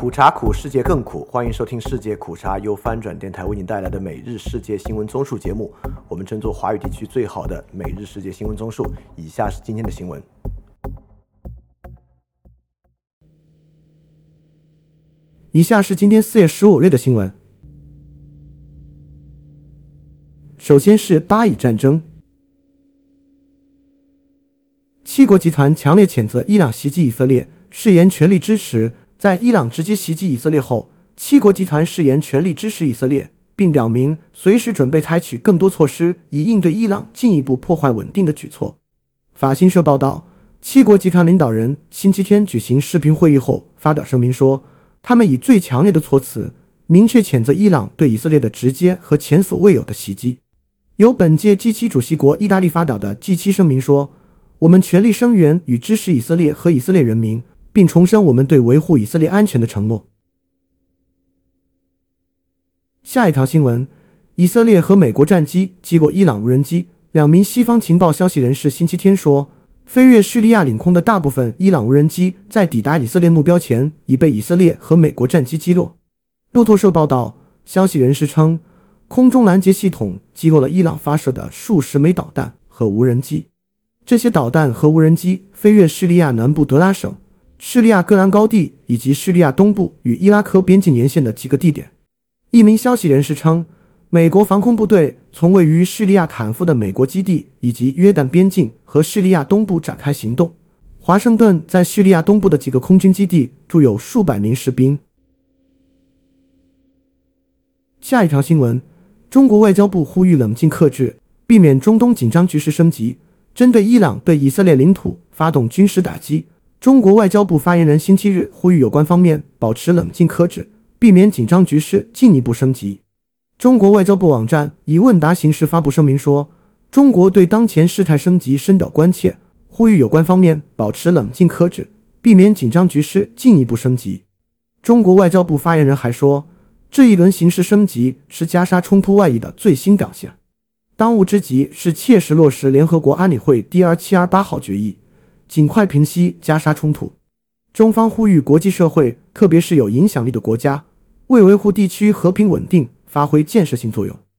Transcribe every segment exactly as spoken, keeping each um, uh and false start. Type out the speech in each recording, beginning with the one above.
苦茶苦，世界更苦。欢迎收听世界苦茶由翻转电台为您带来的每日世界新闻综述节目。我们争做华语地区最好的每日世界新闻综述。以下是今天的新闻。 以下是今天四月十五日的新闻。首先是巴以战争。七国集团强烈谴责伊朗袭击以色列，誓言全力支持。在伊朗直接袭击以色列后，七国集团誓言全力支持以色列，并表明随时准备采取更多措施以应对伊朗进一步破坏稳定的举措。法新社报道，七国集团领导人星期天举行视频会议后发表声明说，他们以最强烈的措辞明确谴责伊朗对以色列的直接和前所未有的袭击。由本届 G 七 主席国意大利发表的 G 七 声明说，我们全力声援与支持以色列和以色列人民，并重申我们对维护以色列安全的承诺。下一条新闻，以色列和美国战机击过伊朗无人机。两名西方情报消息人士星期天说，飞越叙利亚领空的大部分伊朗无人机在抵达以色列目标前已被以色列和美国战机击落。路透社报道，消息人士称，空中拦截系统击落了伊朗发射的数十枚导弹和无人机。这些导弹和无人机飞越叙利亚南部德拉省、叙利亚戈兰高地以及叙利亚东部与伊拉克边境沿线的几个地点。一名消息人士称，美国防空部队从位于叙利亚坦夫的美国基地以及约旦边境和叙利亚东部展开行动。华盛顿在叙利亚东部的几个空军基地驻有数百名士兵。下一条新闻，中国外交部呼吁冷静克制，避免中东紧张局势升级。针对伊朗对以色列领土发动军事打击，中国外交部发言人星期日呼吁有关方面保持冷静克制，避免紧张局势进一步升级。中国外交部网站以问答形式发布声明说，中国对当前事态升级深表关切，呼吁有关方面保持冷静克制，避免紧张局势进一步升级。中国外交部发言人还说，这一轮形势升级是加沙冲突外溢的最新表现，当务之急是切实落实联合国安理会第二七二八号决议，尽快平息加沙冲突。中方呼吁国际社会，特别是有影响力的国家，为维护地区和平稳定发挥建设性作用。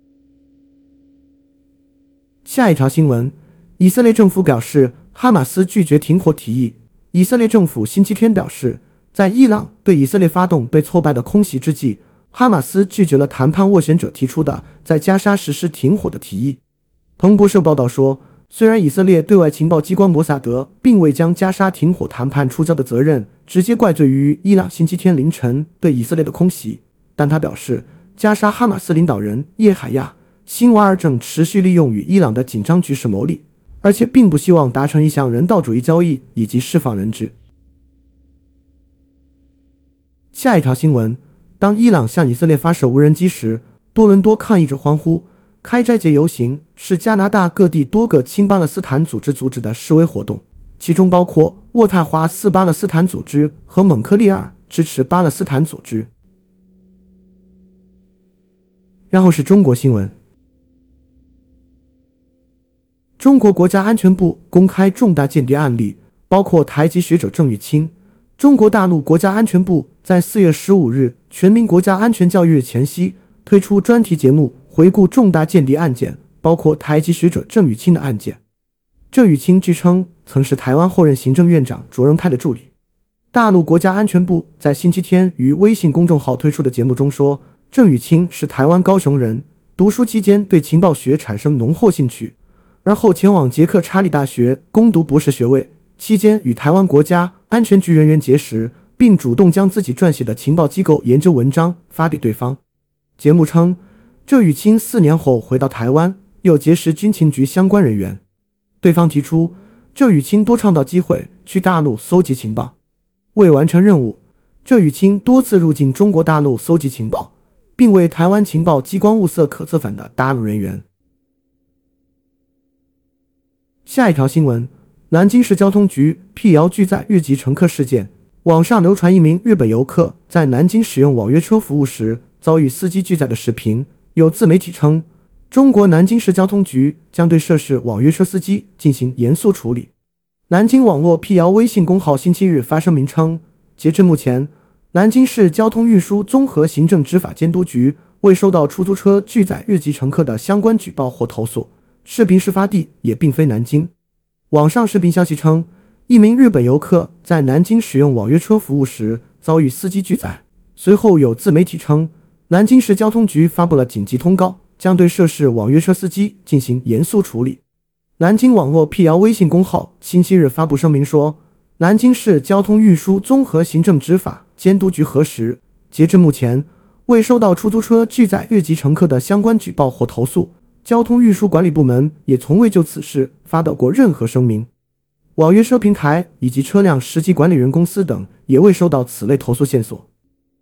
下一条新闻，以色列政府表示哈马斯拒绝停火提议。以色列政府星期天表示，在伊朗对以色列发动被挫败的空袭之际，哈马斯拒绝了谈判斡旋者提出的在加沙实施停火的提议。彭博社报道说，虽然以色列对外情报机关摩萨德并未将加沙停火谈判触礁的责任直接怪罪于伊朗星期天凌晨对以色列的空袭，但他表示，加沙哈马斯领导人叶海亚·辛瓦尔正持续利用与伊朗的紧张局势谋利，而且并不希望达成一项人道主义交易以及释放人质。下一条新闻，当伊朗向以色列发射无人机时，多伦多抗议者欢呼。开斋节游行是加拿大各地多个亲巴勒斯坦组织组织的示威活动，其中包括渥太华四巴勒斯坦组织和蒙克利尔支持巴勒斯坦组织。然后是中国新闻。中国国家安全部公开重大间谍案例，包括台籍学者郑玉清。中国大陆国家安全部在四月十五日全民国家安全教育日前夕推出专题节目，回顾重大间谍案件，包括台籍学者郑宇清的案件。郑宇清据称曾是台湾后任行政院长卓荣泰的助理。大陆国家安全部在星期天于微信公众号推出的节目中说，郑宇清是台湾高雄人，读书期间对情报学产生浓厚兴趣，而后前往捷克查理大学攻读博士学位，期间与台湾国家安全局人员结识，并主动将自己撰写的情报机构研究文章发给对方。节目称，郑宇清四年后回到台湾，又结识军情局相关人员。对方提出，郑宇清多创造机会去大陆搜集情报。为完成任务，郑宇清多次入境中国大陆搜集情报，并为台湾情报机关物色可策反的大陆人员。下一条新闻，南京市交通局辟谣拒载日籍乘客事件。网上流传一名日本游客在南京使用网约车服务时遭遇司机拒载的视频，有自媒体称，中国南京市交通局将对涉事网约车司机进行严肃处理。南京网络辟谣微信公号星期日发声明称，截至目前， 南京市交通运输综合行政执法监督局未收到出租车拒载日籍乘客的相关举报或投诉，视频事发地也并非南京。网上视频消息称，一名日本游客在南京使用网约车服务时遭遇司机拒载，随后有自媒体称，南京市交通局发布了紧急通告，将对涉事网约车司机进行严肃处理。南京网络辟谣微信公号星期日发布声明说，南京市交通运输综合行政执法监督局核实，截至目前未收到出租车拒载日籍乘客的相关举报或投诉，交通运输管理部门也从未就此事发表过任何声明。网约车平台以及车辆实际管理人公司等也未收到此类投诉线索。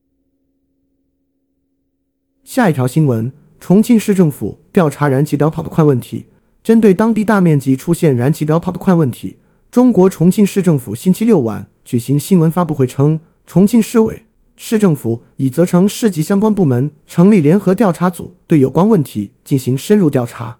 下一条新闻，重庆市政府调查燃气碉跑的快问题。针对当地大面积出现燃气碉跑的快问题，中国重庆市政府星期六晚举行新闻发布会称，重庆市委、市政府已责成市级相关部门成立联合调查组，对有关问题进行深入调查。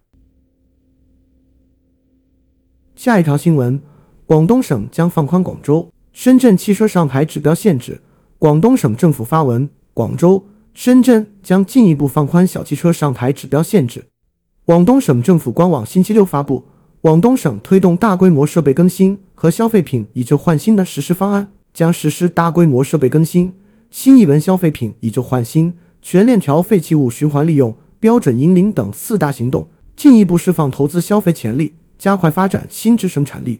下一条新闻，广东省将放宽广州、深圳汽车上牌指标限制。广东省政府发文，广州、深圳将进一步放宽小汽车上牌指标限制。广东省政府官网星期六发布，广东省推动大规模设备更新和消费品以旧换新的实施方案，将实施大规模设备更新、新一轮消费品以旧换新、全链条废弃物循环利用、标准引领等四大行动，进一步释放投资消费潜力，加快发展新质生产力。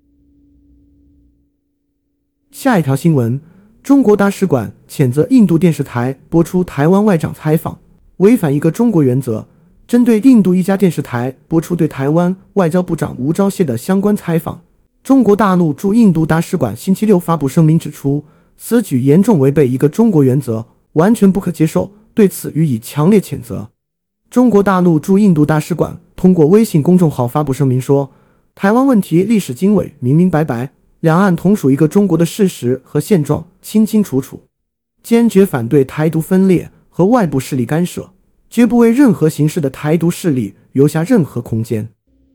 下一条新闻，中国大使馆谴责印度电视台播出台湾外长采访，违反一个中国原则。针对印度一家电视台播出对台湾外交部长吴钊燮的相关采访，中国大陆驻印度大使馆星期六发布声明指出，此举严重违背一个中国原则，完全不可接受，对此予以强烈谴责。中国大陆驻印度大使馆通过微信公众号发布声明说，台湾问题历史经纬明明白白，两岸同属一个中国的事实和现状清清楚楚，坚决反对台独分裂和外部势力干涉，绝不为任何形式的台独势力留下任何空间。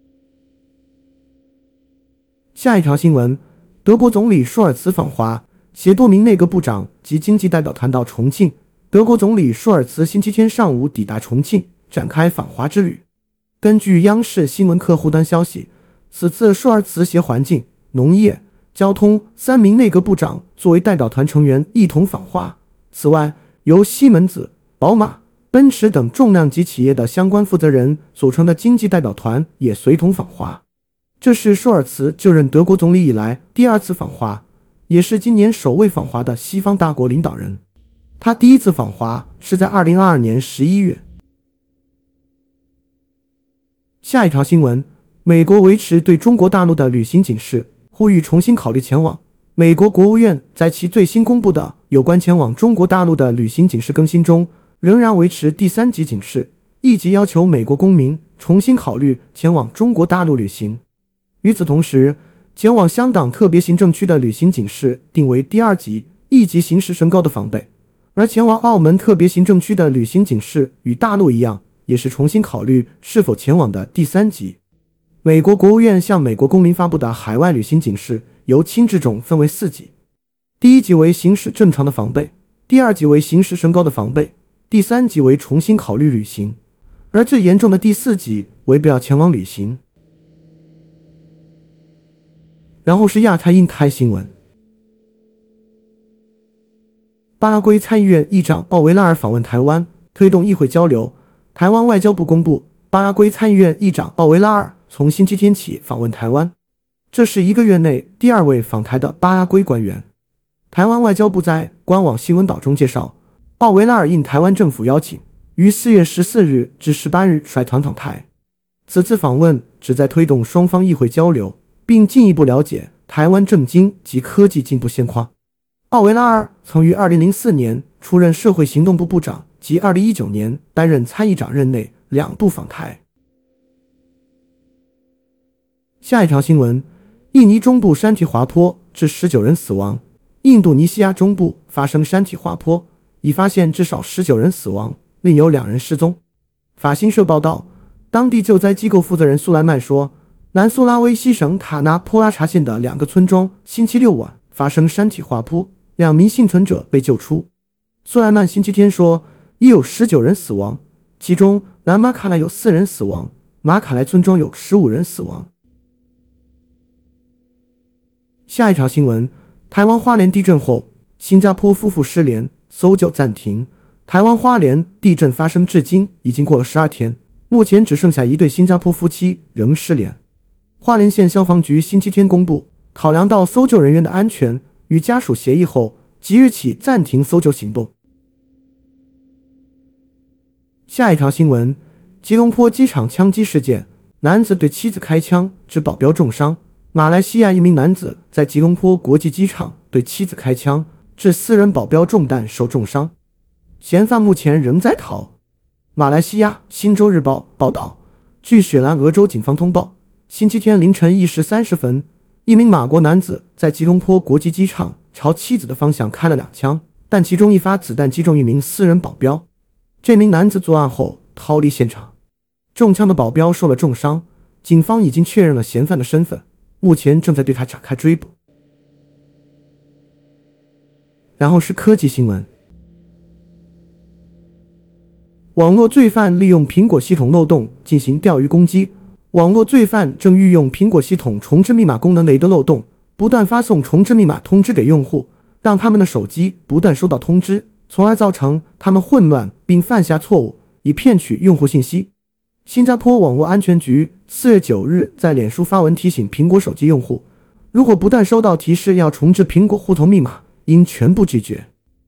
下一条新闻，德国总理舒尔茨访华，携多名内阁部长及经济代表团到重庆。德国总理舒尔茨星期天上午抵达重庆，展开访华之旅。根据央视新闻客户端消息，此次舒尔茨携环境、农业、交通三名内阁部长作为代表团成员一同访华。此外，由西门子、宝马、奔驰等重量级企业的相关负责人组成的经济代表团也随同访华。这是舒尔茨就任德国总理以来第二次访华，也是今年首位访华的西方大国领导人。他第一次访华是在二零二二年十一月。下一条新闻，美国维持对中国大陆的旅行警示，呼吁重新考虑前往。美国国务院在其最新公布的有关前往中国大陆的旅行警示更新中，仍然维持第三级警示，一级要求美国公民重新考虑前往中国大陆旅行。与此同时，前往香港特别行政区的旅行警示定为第二级，一级形势升高的防备。而前往澳门特别行政区的旅行警示与大陆一样，也是重新考虑是否前往的第三级。美国国务院向美国公民发布的海外旅行警示由轻至重分为四级，第一级为行驶正常的防备，第二级为形势升高的防备，第三级为重新考虑旅行，而最严重的第四级为不要前往旅行。然后是亚太印太新闻，巴拉圭参议院议长奥维拉尔访问台湾，推动议会交流。台湾外交部公布，巴拉圭参议院议长奥维拉尔从星期天起访问台湾，这是一个月内第二位访台的巴拉圭官员。台湾外交部在官网新闻岛中介绍，奥维拉尔应台湾政府邀请，于四月十四日至十八日率团访台。此次访问旨在推动双方议会交流，并进一步了解台湾政经及科技进步现况。奥维拉尔曾于二零零四年出任社会行动部部长，及二零一九年担任参议长任内两度访台。下一条新闻，印尼中部山体滑坡致十九人死亡。印度尼西亚中部发生山体滑坡，已发现至少十九人死亡，另有两人失踪。法新社报道，当地救灾机构负责人苏莱曼说，南苏拉威西省塔纳坡拉查县的两个村庄星期六晚发生山体滑坡， 两名幸存者被救出。苏莱曼星期天说，已有十九人死亡，其中南马卡莱有四人死亡，马卡莱村中有十五人死亡。下一条新闻，台湾花莲地震后，新加坡夫妇失联，搜救暂停。台湾花莲地震发生至今已经过了十二天，目前只剩下一对新加坡夫妻仍失联。花莲县消防局星期天公布，考量到搜救人员的安全，与家属协议后，即日起暂停搜救行动。下一条新闻，吉隆坡机场枪击事件，男子对妻子开枪致保镖重伤。马来西亚一名男子在吉隆坡国际机场对妻子开枪，致私人保镖中弹受重伤，嫌犯目前仍在逃。马来西亚新洲日报报道，据雪兰莪州警方通报，星期天凌晨一时三十分，一名马国男子在吉隆坡国际机场朝妻子的方向开了两枪，但其中一发子弹击中一名私人保镖。这名男子作案后逃离现场，中枪的保镖受了重伤，警方已经确认了嫌犯的身份，目前正在对他展开追捕。然后是科技新闻，网络罪犯利用苹果系统漏洞进行钓鱼攻击。网络罪犯正运用苹果系统重置密码功能的一个漏洞，不断发送重置密码通知给用户，让他们的手机不断收到通知，从而造成他们混乱并犯下错误，以骗取用户信息。新加坡网络安全局四月九日在脸书发文提醒苹果手机用户，如果不断收到提示要重置苹果户头密码，应全部拒绝。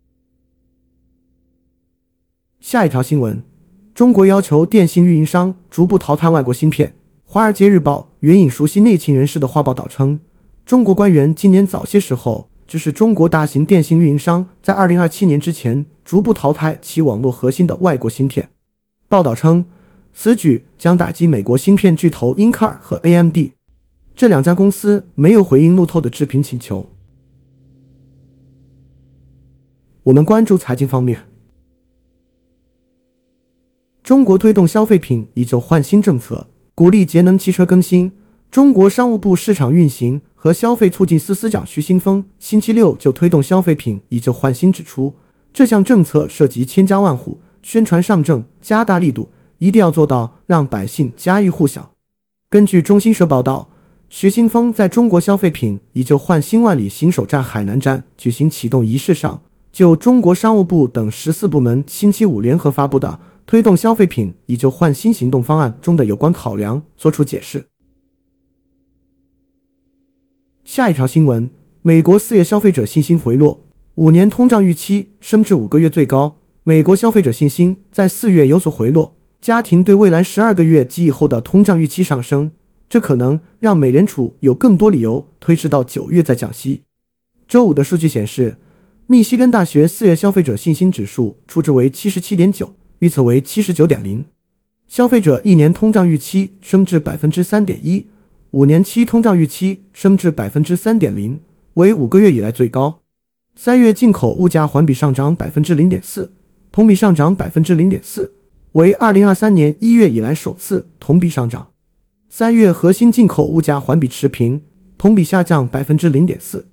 下一条新闻，中国要求电信运营商逐步淘汰外国芯片。华尔街日报援引熟悉内情人士的话报道称，中国官员今年早些时候指使中国大型电信运营商在二零二七年之前逐步淘汰其网络核心的外国芯片。报道称，此举将打击美国芯片巨头英特尔和 A M D， 这两家公司没有回应路透的置评请求。我们关注财经方面，中国推动消费品以旧换新政策，鼓励节能汽车更新。中国商务部市场运行和消费促进司司长徐新峰星期六就推动消费品以旧换新指出，这项政策涉及千家万户，宣传上阵，加大力度，一定要做到让百姓家喻户晓。根据中新社报道，徐新峰在中国消费品以旧换新万里新手站海南站举行启动仪式上，就中国商务部等十四部门星期五联合发布的推动消费品以旧换新行动方案中的有关考量作出解释。下一条新闻，美国四月消费者信心回落，五年通胀预期升至五个月最高。美国消费者信心在四月有所回落，家庭对未来十二个月及以后的通胀预期上升，这可能让美联储有更多理由推迟到九月再降息。周五的数据显示，密西根大学四月消费者信心指数初值为 七十七点九， 预测为 七十九点零， 消费者一年通胀预期升至 百分之三点一， 五年期通胀预期升至 百分之三点零， 为五个月以来最高。三月进口物价环比上涨 百分之零点四， 同比上涨 百分之零点四， 为二零二三年一月以来首次同比上涨。三月核心进口物价环比持平，同比下降 百分之零点四。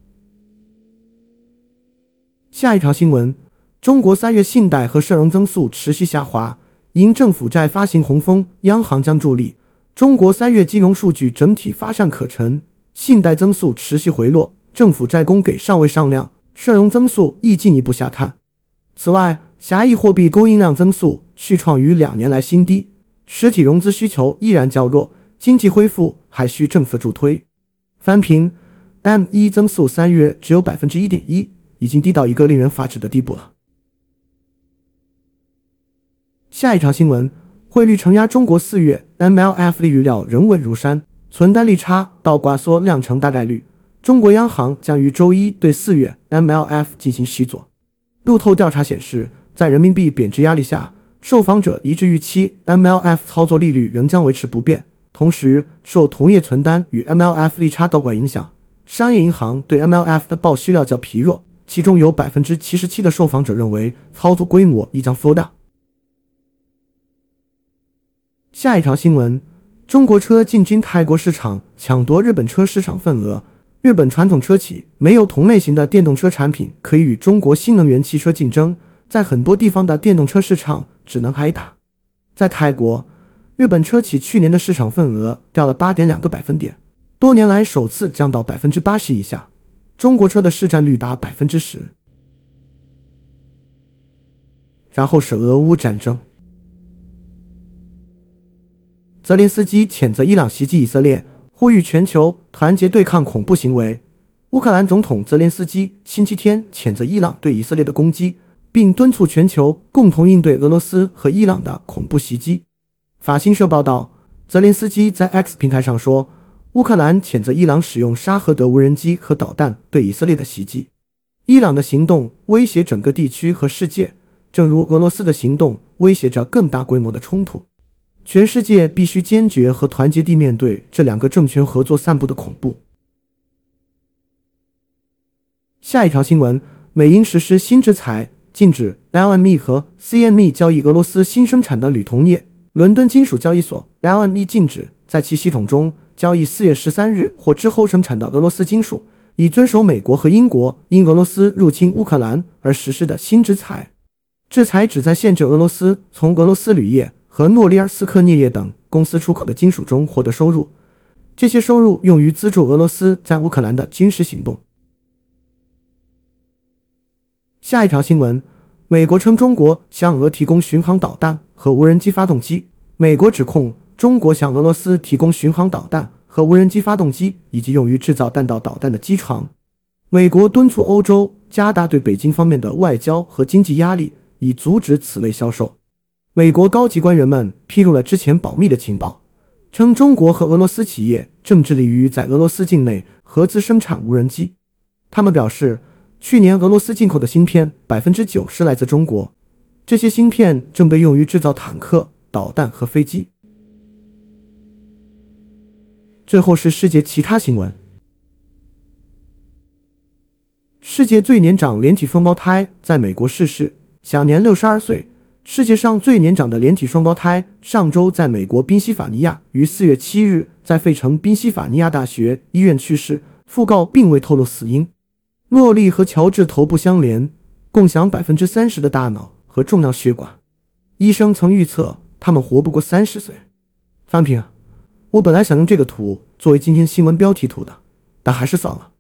下一条新闻，中国三月信贷和社融增速持续下滑，因政府债发行红封，央行将助力。中国三月金融数据整体发善可陈，信贷增速持续回落，政府债供给尚未上量，社融增速亦进一步下探。此外，狭义货币供应量增速续创于两年来新低，实体融资需求依然较弱，经济恢复还需政策助推。翻评 M 一 增速三月只有 百分之一点一， 已经低到一个令人发指的地步了。下一条新闻，汇率承压中国四月 M L F 利率料仍稳如山，存单利差倒挂缩量成大概率。中国央行将于周一对四月 M L F 进行细作。路透调查显示，在人民币贬值压力下，受访者一致预期 M L F 操作利率仍将维持不变。同时，受同业存单与 M L F 利差倒挂影响，商业银行对 M L F 的报需料较疲弱，其中有 百分之七十七 的受访者认为操作规模亦将缩大。下一条新闻，中国车进军泰国市场，抢夺日本车市场份额。 日本传统车企没有同类型的电动车产品可以与中国新能源汽车竞争，在很多地方的电动车市场只能挨打。在泰国，日本车企去年的市场份额掉了 八点二个百分点，多年来首次降到 百分之八十 以下，中国车的市占率达 百分之十。 然后是俄乌战争。泽连斯基谴责伊朗袭击以色列，呼吁全球团结对抗恐怖行为。乌克兰总统泽连斯基星期天谴责伊朗对以色列的攻击，并敦促全球共同应对俄罗斯和伊朗的恐怖袭击。法新社报道，泽连斯基在 X 平台上说，乌克兰谴责伊朗使用沙赫德无人机和导弹对以色列的袭击。伊朗的行动威胁整个地区和世界，正如俄罗斯的行动威胁着更大规模的冲突。全世界必须坚决和团结地面对这两个政权合作散布的恐怖。下一条新闻，美英实施新制裁，禁止 L M E 和 C M E 交易俄罗斯新生产的铝铜液。伦敦金属交易所 L M E 禁止在其系统中交易四月十三日或之后生产的俄罗斯金属，以遵守美国和英国因俄罗斯入侵乌克兰而实施的新制裁。制裁旨在限制俄罗斯从俄罗斯铝业和诺里尔斯克镍业等公司出口的金属中获得收入，这些收入用于资助俄罗斯在乌克兰的军事行动。下一条新闻，美国称中国向俄提供巡航导弹和无人机发动机。美国指控中国向俄罗斯提供巡航导弹和无人机发动机以及用于制造弹道导弹的机床。美国敦促欧洲加大对北京方面的外交和经济压力，以阻止此类销售。美国高级官员们披露了之前保密的情报，称中国和俄罗斯企业正致力于在俄罗斯境内合资生产无人机。他们表示，去年俄罗斯进口的芯片 百分之九十 来自中国，这些芯片正被用于制造坦克、导弹和飞机。最后是世界其他新闻。世界最年长连体双胞胎在美国逝世，享年六十二岁。世界上最年长的连体双胞胎上周在美国宾夕法尼亚于四月七日在费城宾夕法尼亚大学医院去世，讣告并未透露死因。洛丽和乔治头部相连，共享 百分之三十 的大脑和重要血管。医生曾预测他们活不过三十岁。范平，我本来想用这个图作为今天新闻标题图的，但还是算了。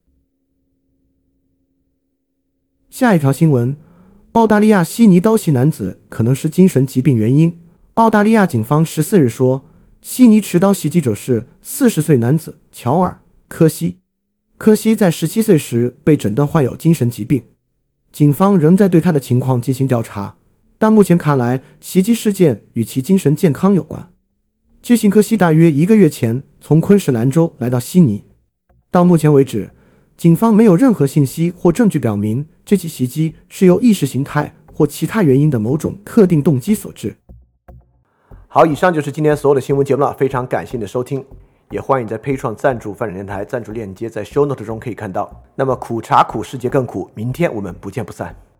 下一条新闻，澳大利亚悉尼刀袭男子可能是精神疾病原因。澳大利亚警方十四日说，悉尼持刀袭击者是四十岁男子乔尔·科西。科西在十七岁时被诊断患有精神疾病，警方仍在对他的情况进行调查，但目前看来袭击事件与其精神健康有关。据信科西大约一个月前从昆士兰州来到悉尼。到目前为止，警方没有任何信息或证据表明这起袭击是由意识形态或其他原因的某种特定动机所致。 好，以上就是今天所有的新闻节目了，非常感谢你的收听，也欢迎在 Patreon 赞助翻转电台，赞助链接在 Show Note 中可以看到。那么苦茶苦，世界更苦，明天我们不见不散。